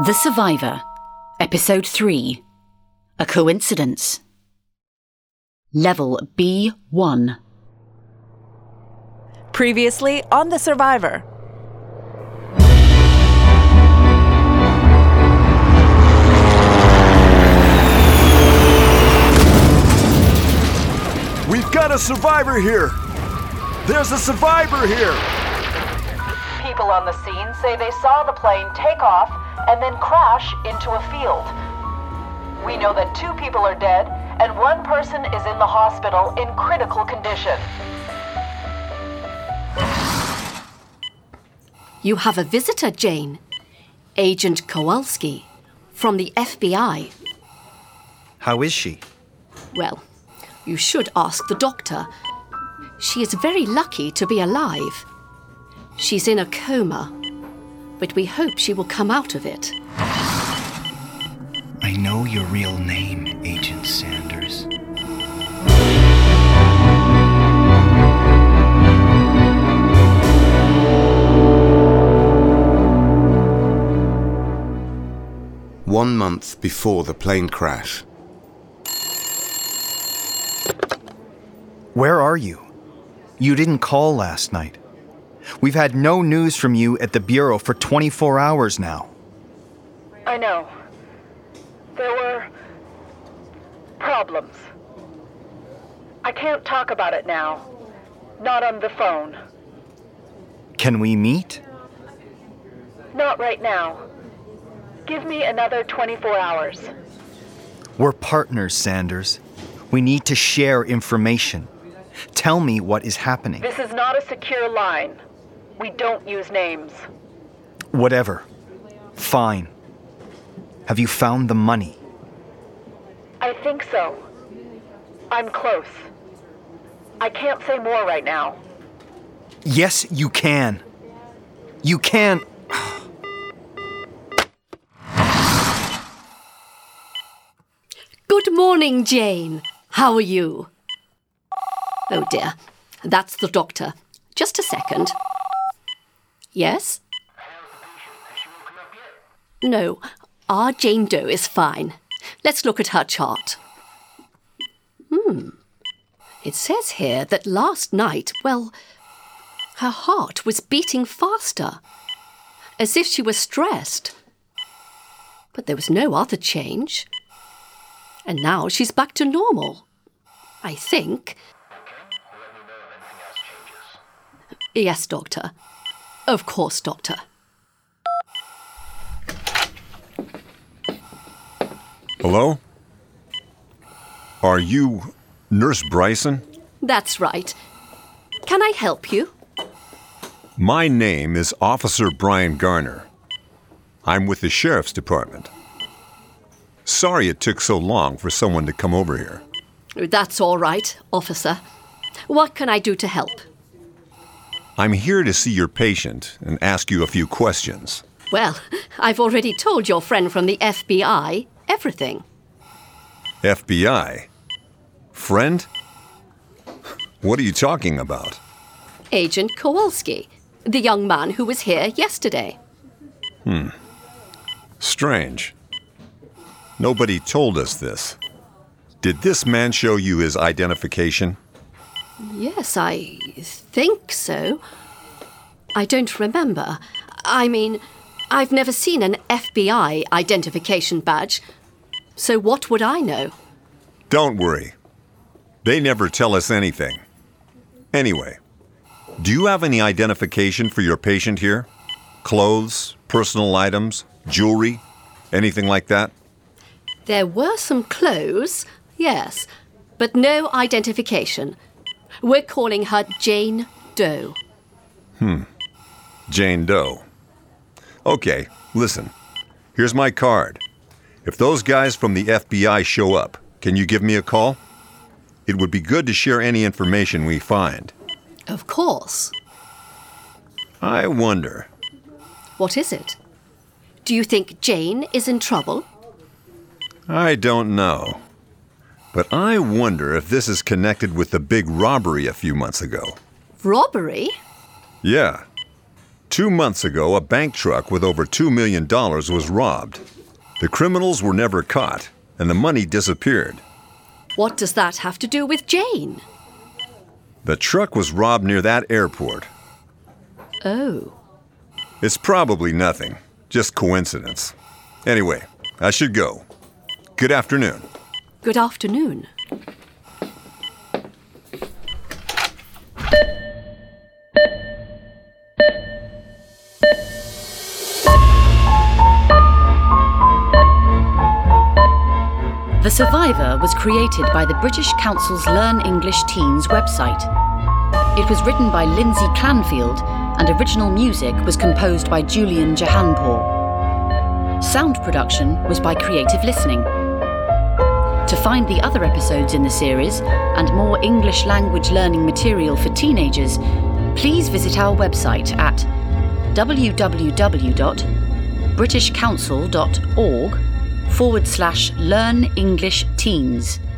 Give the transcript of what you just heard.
The Survivor, Episode 3. A Coincidence. Level B1. Previously on The Survivor. We've got a survivor here! There's a survivor here! People on the scene say they saw the plane take off and then crash into a field. We know that 2 people are dead and 1 person is in the hospital in critical condition. You have a visitor, Jane. Agent Kowalski, from the FBI. How is she? Well, you should ask the doctor. She is very lucky to be alive. She's in a coma, but we hope she will come out of it. I know your real name, Agent Sanders. One month before the plane crash. Where are you? You didn't call last night. We've had no news from you at the Bureau for 24 hours now. I know. There were problems. I can't talk about it now. Not on the phone. Can we meet? Not right now. Give me another 24 hours. We're partners, Sanders. We need to share information. Tell me what is happening. This is not a secure line. We don't use names. Whatever. Fine. Have you found the money? I think so. I'm close. I can't say more right now. Yes, you can. You can. Good morning, Jane. How are you? Oh dear, that's the doctor. Just a second. Yes? No, our Jane Doe is fine. Let's look at her chart. It says here that last night, well, her heart was beating faster, as if she was stressed. But there was no other change. And now she's back to normal, I think. Yes, Doctor. Of course, Doctor. Hello? Are you Nurse Bryson? That's right. Can I help you? My name is Officer Brian Garner. I'm with the Sheriff's Department. Sorry it took so long for someone to come over here. That's all right, officer. What can I do to help? I'm here to see your patient and ask you a few questions. Well, I've already told your friend from the FBI everything. FBI? Friend? What are you talking about? Agent Kowalski, the young man who was here yesterday. Strange. Nobody told us this. Did this man show you his identification? Yes, I think so. I don't remember. I mean, I've never seen an FBI identification badge. So what would I know? Don't worry. They never tell us anything. Anyway, do you have any identification for your patient here? Clothes, personal items, jewelry, anything like that? There were some clothes, yes, but no identification. We're calling her Jane Doe. Jane Doe. Okay, listen. Here's my card. If those guys from the FBI show up, can you give me a call? It would be good to share any information we find. Of course. I wonder. What is it? Do you think Jane is in trouble? I don't know. But I wonder if this is connected with the big robbery a few months ago. Robbery? Yeah. 2 months ago, a bank truck with over $2 million was robbed. The criminals were never caught, and the money disappeared. What does that have to do with Jane? The truck was robbed near that airport. Oh. It's probably nothing, just coincidence. Anyway, I should go. Good afternoon. Good afternoon. The Survivor was created by the British Council's Learn English Teens website. It was written by Lindsay Clanfield, and original music was composed by Julian Jahanpour. Sound production was by Creative Listening. To find the other episodes in the series and more English language learning material for teenagers, please visit our website at www.britishcouncil.org/Learn English Teens.